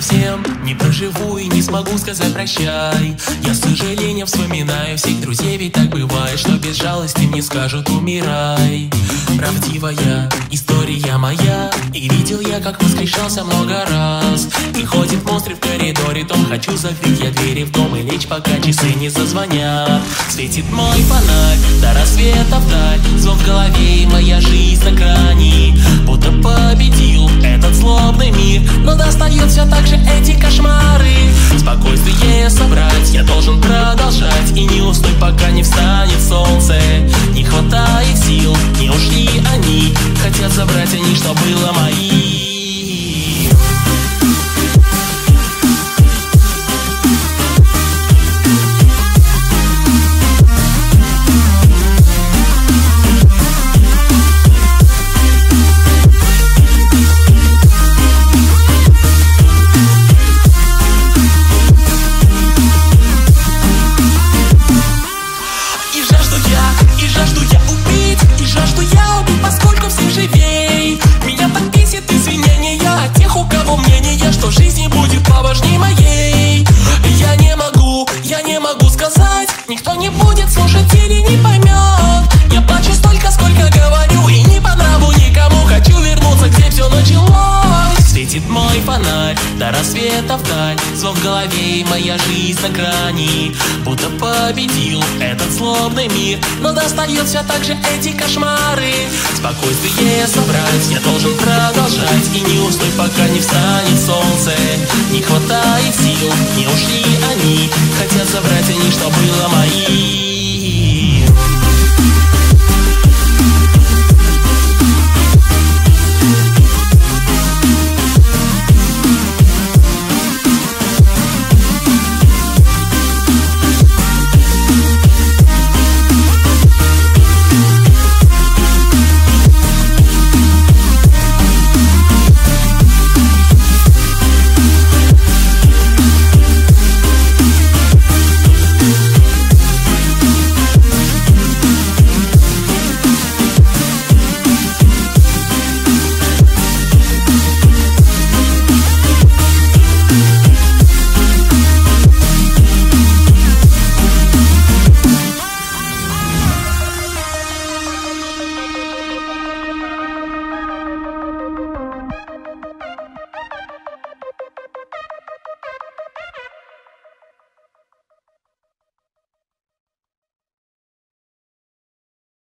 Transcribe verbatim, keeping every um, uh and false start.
совсем не проживу и не смогу сказать прощай. Я с сожалением вспоминаю всех друзей, ведь так бывает, что без жалости мне скажут умирай. Правдивая история моя, и видел я, как воскрешался много раз. И ходит монстры в коридоре, том хочу закрыть я двери в дом и лечь, пока часы не зазвонят. Светит мой фонарь до рассвета вдаль, звон в голове и моя жизнь на грани. Будто победил этот злобный мир, но достает все так же эти кошмары. Спокойствие собрать я должен продолжать и не уснуть, пока не встанет солнце. Не хватает сил, не ушли они, хотят забрать они, что было моим. И жажду я убить, и жажду я убить, поскольку всех живей. Меня так бесит извинения от тех, у кого мнение, что жизнь не будет поважней моей. Я не могу, я не могу сказать, никто не будет слушать или не поймет. Я плачу столько, сколько говорю, и не по нраву никому. Хочу вернуться, где все началось. Светит мой фонарь до рассвета вдаль, звон в голове и моя жизнь на грани. Будто победил этот злобный мир, но достает все так же эти кошмары. Спокойствие собрать я должен продолжать и не уснуть, пока не встанет солнце. Не хватает сил, не ушли они, хотят забрать они, что было моим.